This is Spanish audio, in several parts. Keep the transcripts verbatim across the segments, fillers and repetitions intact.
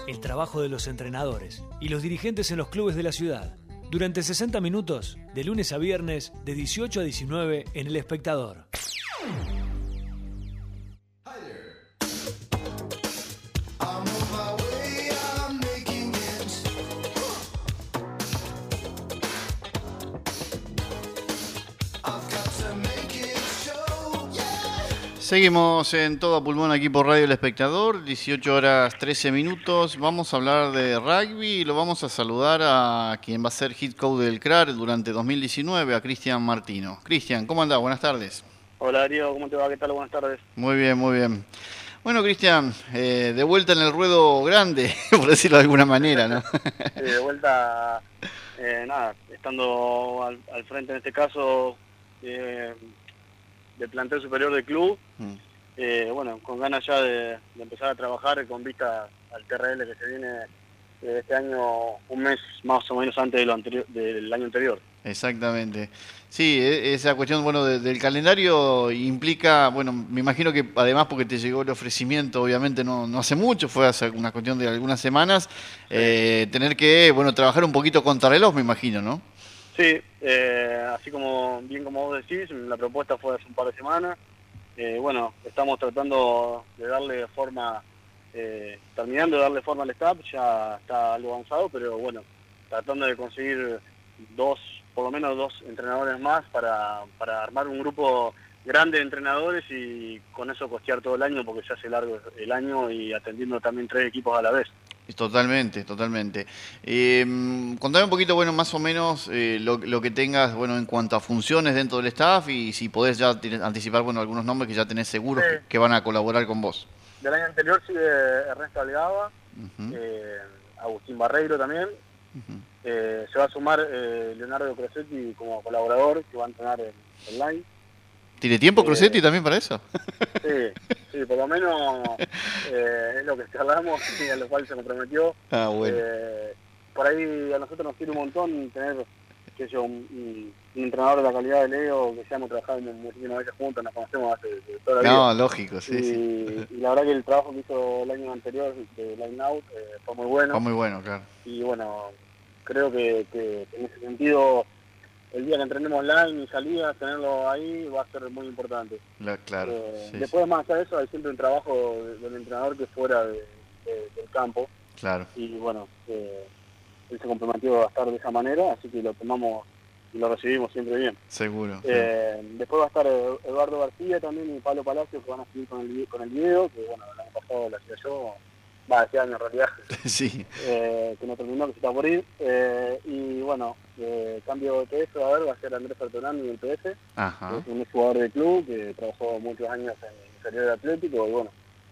el trabajo de los entrenadores y los dirigentes en los clubes de la ciudad. Durante sesenta minutos, de lunes a viernes, de dieciocho a diecinueve, en El Espectador. Seguimos en todo a pulmón aquí por Radio El Espectador, dieciocho horas trece minutos. Vamos a hablar de rugby y lo vamos a saludar a quien va a ser head coach del C R A R durante dos mil diecinueve, a Cristian Martino. Cristian, ¿cómo andás? Buenas tardes. Hola Darío, ¿cómo te va? ¿Qué tal? Buenas tardes. Muy bien, muy bien. Bueno, Cristian, eh, de vuelta en el ruedo grande, por decirlo de alguna manera, ¿no? Sí, de vuelta, eh, nada, estando al, al frente en este caso eh, del plantel superior del club, mm. eh, bueno, con ganas ya de, de empezar a trabajar con vista al T R L que se viene eh, este año, un mes más o menos antes de lo anterior, del año anterior. Exactamente. Sí, esa cuestión, bueno, de, del calendario implica, bueno, me imagino que además porque te llegó el ofrecimiento, obviamente no, no hace mucho, fue hace una cuestión de algunas semanas, sí. eh, tener que, bueno, trabajar un poquito contra reloj, me imagino, ¿no? Sí, eh, así como bien como vos decís, la propuesta fue hace un par de semanas. Eh, bueno, estamos tratando de darle forma, eh, terminando de darle forma al staff, ya está algo avanzado, pero bueno, tratando de conseguir dos, por lo menos dos entrenadores más para, para armar un grupo grande de entrenadores y con eso costear todo el año, porque ya hace largo el año y atendiendo también tres equipos a la vez. Totalmente, totalmente. Eh, contame un poquito, bueno, más o menos eh, lo, lo que tengas, bueno, en cuanto a funciones dentro del staff y si podés ya anticipar, bueno, algunos nombres que ya tenés seguros sí. que, que van a colaborar con vos. Del año anterior sigue Ernesto Algaba, uh-huh. eh, Agustín Barreiro también. Uh-huh. eh, se va a sumar eh, Leonardo Crosetti como colaborador que va a entrenar en online. ¿Tiene tiempo eh, Crosetti también para eso? Sí, sí, por lo menos eh, es lo que charlamos y a lo cual se comprometió. Ah, bueno. Eh, por ahí a nosotros nos sirve un montón tener que yo, un, un entrenador de la calidad de Leo, que ya hemos trabajado muchísimas veces juntos, nos conocemos hace de toda la vida. No, lógico, sí, y, sí. Y la verdad que el trabajo que hizo el año anterior de Line Out eh, fue muy bueno. Fue muy bueno, claro. Y bueno, creo que, que en ese sentido el día que entrenemos online y salidas, tenerlo ahí va a ser muy importante. La, claro. Eh, sí, después, sí. más allá de eso, hay siempre un trabajo de, del entrenador que es fuera de, de, del campo. Claro. Y bueno, eh, él se comprometió a estar de esa manera, así que lo tomamos y lo recibimos siempre bien. Seguro. Eh, sí. Después va a estar Eduardo García también y Pablo Palacio, que van a seguir con el, con el video, que bueno, el año pasado lo hacía yo. Va, este año en realidad, sí. eh, que no terminó, que se está por ir. Eh, y bueno, eh, cambio de P F, a ver, va a ser Andrés Artonani en el P F, Ajá. que es un jugador del club que trabajó muchos años en el inferior atlético y bueno,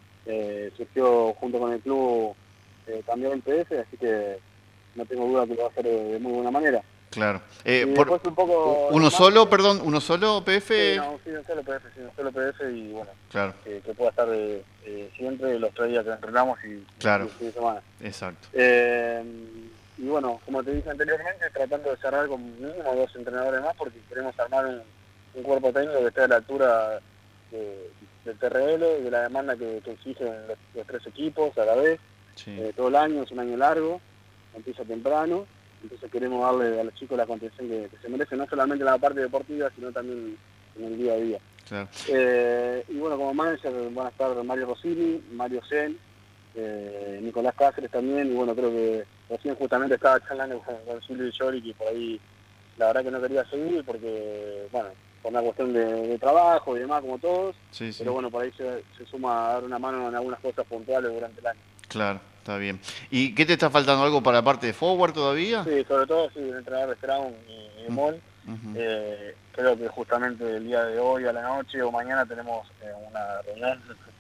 eh, surgió junto con el club eh, cambiar el P F, así que no tengo duda que lo va a hacer de, de muy buena manera. Claro. Eh, y por, después un poco ¿Uno más, solo, perdón, uno solo P F? Sí, no, sí, un solo P F, sí, un solo P F y bueno, claro. eh, que pueda estar eh, eh, siempre los tres días que entrenamos y, claro. y el fin de semana. Exacto. Eh, y bueno, como te dije anteriormente, tratando de cerrar con mínimo dos entrenadores más porque queremos armar un, un cuerpo técnico que esté a la altura de, del T R L y de la demanda que, que exigen los, los tres equipos a la vez, sí. eh, todo el año, es un año largo, empieza temprano. Entonces queremos darle a los chicos la contención que, que se merecen, no solamente en la parte deportiva, sino también en el día a día. Claro. Eh, y bueno, como manager van a estar Mario Rossini, Mario Zen, eh, Nicolás Cáceres también, y bueno, creo que recién justamente estaba charlando con, con Silvio y Yori, que por ahí la verdad que no quería seguir, porque, bueno, por una cuestión de, de trabajo y demás, como todos, sí, sí. pero bueno, por ahí se, se suma a dar una mano en algunas cosas puntuales durante el año. Claro. Está bien. ¿Y qué te está faltando? ¿Algo para la parte de forward todavía? Sí, sobre todo sí, el entrenador de Straun y, y Mol. Uh-huh. eh, creo que justamente el día de hoy a la noche o mañana tenemos eh, una reunión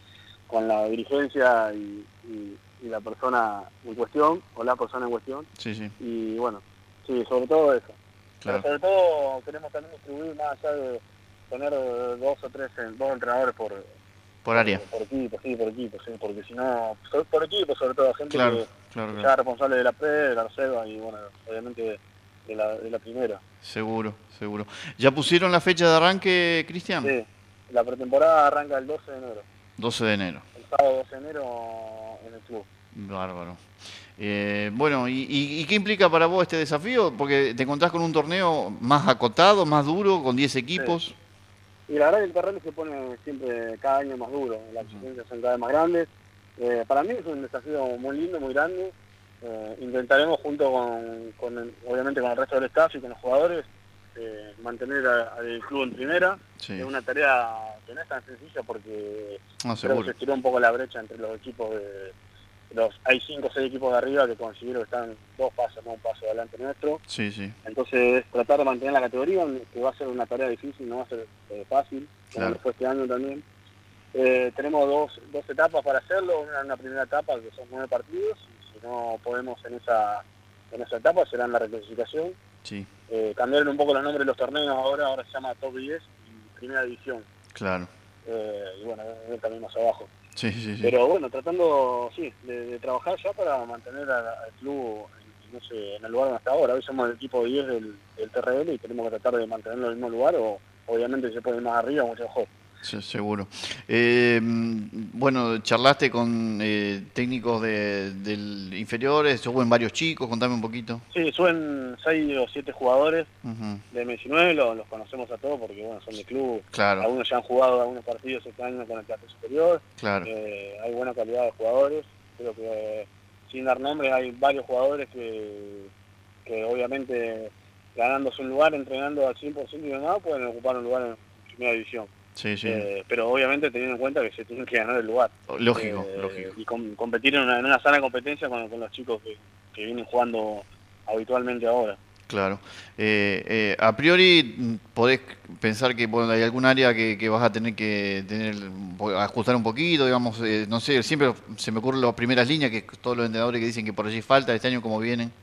con la dirigencia y, y, y la persona en cuestión, o la persona en cuestión. Sí, sí. Y bueno, sí, sobre todo eso. Claro. Pero sobre todo queremos también distribuir más allá de tener dos o tres, dos entrenadores por... Por área. Por, por equipo, sí, por equipo, sí, porque si no, por equipo sobre todo, gente claro, que, claro, que claro. sea responsable de la P, de la reserva y bueno, obviamente de la, de la primera. Seguro, seguro. ¿Ya pusieron la fecha de arranque, Cristian? Sí, la pretemporada arranca el doce de enero. doce de enero. El sábado dos de enero en el club. Bárbaro. Eh, bueno, ¿y, y, ¿y qué implica para vos este desafío? Porque te encontrás con un torneo más acotado, más duro, con diez equipos. Sí. Y la verdad que el terreno se pone siempre cada año más duro, las exigencias son cada vez más grandes. Eh, para mí es un desafío muy lindo, muy grande. Eh, intentaremos junto con, con el, obviamente con el resto del staff y con los jugadores, eh, mantener al club en primera. Sí. Es una tarea que no es tan sencilla porque no, creo que se estiró un poco la brecha entre los equipos de... Los, hay cinco o seis equipos de arriba que considero que están dos pasos, no un paso adelante nuestro. Sí, sí. Entonces, tratar de mantener la categoría, que va a ser una tarea difícil, no va a ser eh, fácil, como claro. Fue este año también. Eh, tenemos dos, dos etapas para hacerlo, una, una primera etapa que son nueve partidos, y si no podemos en esa, en esa etapa será en la reclasificación. Sí. Eh, cambiaron un poco los nombres de los torneos ahora, ahora se llama Top diez y Primera División. Claro. Eh, y bueno, también más abajo. Sí, sí, sí. Pero bueno, tratando, sí, de, de trabajar ya para mantener al, al club en, no sé, en el lugar donde está ahora. Hoy somos el equipo diez del, del T R L y tenemos que tratar de mantenerlo en el mismo lugar o obviamente si se puede ir más arriba, mucho mejor. Sí, seguro. Eh, bueno, charlaste con eh, técnicos de, del inferiores, suben varios chicos, contame un poquito. Sí, suben seis o siete jugadores uh-huh. de M diecinueve, los, los conocemos a todos porque bueno, son de club. Claro. Algunos ya han jugado algunos partidos este año con el clase superior. Claro. Eh, hay buena calidad de jugadores. Creo que eh, sin dar nombres hay varios jugadores que, que obviamente ganándose un lugar, entrenando al cien por ciento y demás, pueden ocupar un lugar en primera división. Sí, sí. Eh, pero obviamente teniendo en cuenta que se tienen que ganar el lugar. Lógico, eh, lógico. Y com competir en una, en una sana competencia con, con los chicos que, que vienen jugando habitualmente ahora. Claro. Eh, eh, a priori podés pensar que bueno, hay algún área que, que vas a tener que tener ajustar un poquito, digamos, eh, no sé, siempre se me ocurren las primeras líneas, que todos los entrenadores que dicen que por allí falta, este año como vienen.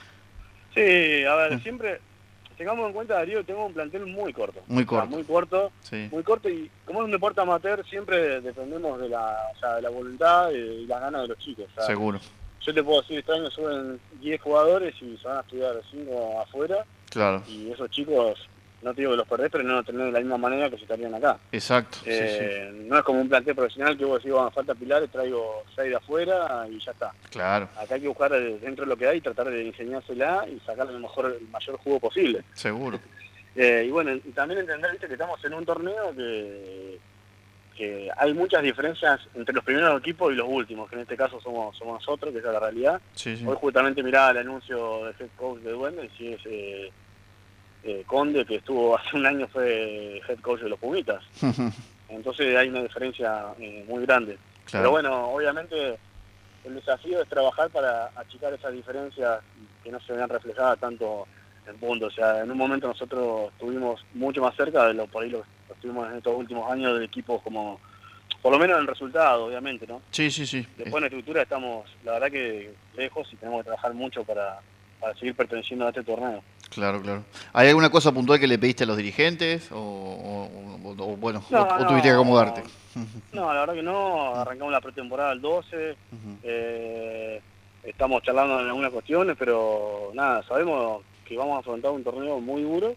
Sí, a ver, siempre... Tengamos en cuenta, Darío, tengo un plantel muy corto. Muy corto. O sea, muy corto, sí. muy corto y como es un deporte amateur siempre dependemos de la, o sea, de la voluntad y las ganas de los chicos. O sea, seguro. Yo te puedo decir, este año suben diez jugadores y se van a estudiar cinco afuera. Claro. Y esos chicos, no te digo que los perdés, pero no lo tenés de la misma manera que si estarían acá. Exacto. Eh, sí, sí. No es como un plantel profesional que vos decís, bueno, falta pilares, traigo seis de afuera y ya está. Claro. Acá hay que buscar dentro de lo que hay y tratar de enseñársela y sacarle el mejor, el mayor jugo posible. Seguro. Eh, y bueno, y también entender, viste, que estamos en un torneo que, que hay muchas diferencias entre los primeros equipos y los últimos, que en este caso somos somos nosotros, que esa es la realidad. Sí, sí. Hoy justamente miraba el anuncio del head coach de Duende, y es eh, eh, Conde, que estuvo hace un año, fue head coach de los Pumitas. Entonces hay una diferencia eh, muy grande. Claro. Pero bueno, obviamente el desafío es trabajar para achicar esas diferencias que no se vean reflejadas tanto en puntos. O sea, en un momento nosotros estuvimos mucho más cerca de lo por ahí lo, lo estuvimos en estos últimos años de equipos como, por lo menos en el resultado, obviamente, ¿no? Sí, sí, sí. Después en la estructura estamos, la verdad que lejos y tenemos que trabajar mucho para, para seguir perteneciendo a este torneo. Claro, claro. ¿Hay alguna cosa puntual que le pediste a los dirigentes o, o, o, o bueno, no, o, no, o tuviste que acomodarte? No, la verdad que no, arrancamos la pretemporada el doce, uh-huh. eh, estamos charlando en algunas cuestiones, pero nada, sabemos que vamos a afrontar un torneo muy duro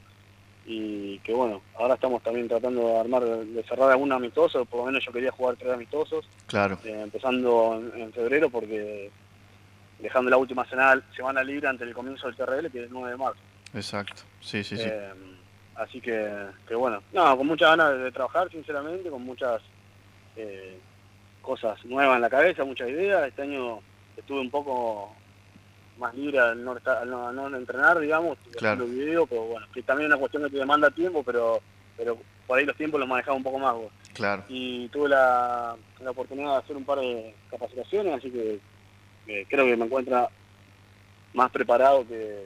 y que bueno, ahora estamos también tratando de armar, de cerrar algunos amistosos, por lo menos yo quería jugar tres amistosos, claro. eh, empezando en, en febrero porque dejando la última semana, semana libre ante el comienzo del T R L, que es el nueve de marzo. Exacto, sí, sí, sí. Eh, así que, que bueno, no, con muchas ganas de, de trabajar, sinceramente, con muchas eh, cosas nuevas en la cabeza, muchas ideas. Este año estuve un poco más libre al no, estar, al no, al no entrenar, digamos, claro. Los videos, pero bueno, que también es una cuestión que te demanda tiempo, pero pero por ahí los tiempos los manejaba un poco más vos. Claro. Y tuve la, la oportunidad de hacer un par de capacitaciones, así que eh, creo que me encuentra más preparado que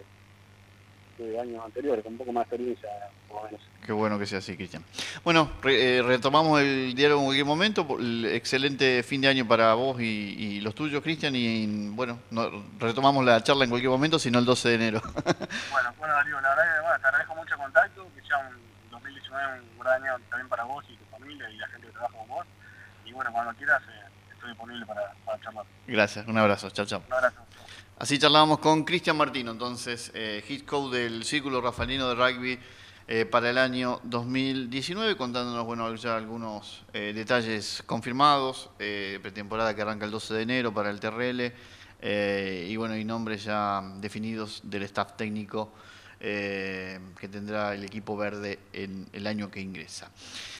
de años anteriores, con un poco más de experiencia, por lo menos. Qué bueno que sea así, Cristian. Bueno, re, eh, retomamos el diálogo en cualquier momento. El excelente fin de año para vos y, y los tuyos, Cristian, y bueno, no, retomamos la charla en cualquier momento, sino el doce de enero. Bueno, bueno, Darío, la verdad que bueno, te agradezco mucho el contacto, que sea un dos mil diecinueve un gran año también para vos y tu familia y la gente que trabaja con vos. Y bueno, cuando quieras, eh, estoy disponible para, para charlar. Gracias, un abrazo, chao, chao. Un abrazo. Así charlábamos con Cristian Martino, entonces, eh, head coach del Círculo Rafaelino de Rugby eh, para el año dos mil diecinueve, contándonos bueno, ya algunos eh, detalles confirmados, eh, pretemporada que arranca el doce de enero para el T R L, eh, y bueno, y nombres ya definidos del staff técnico eh, que tendrá el equipo verde en el año que ingresa.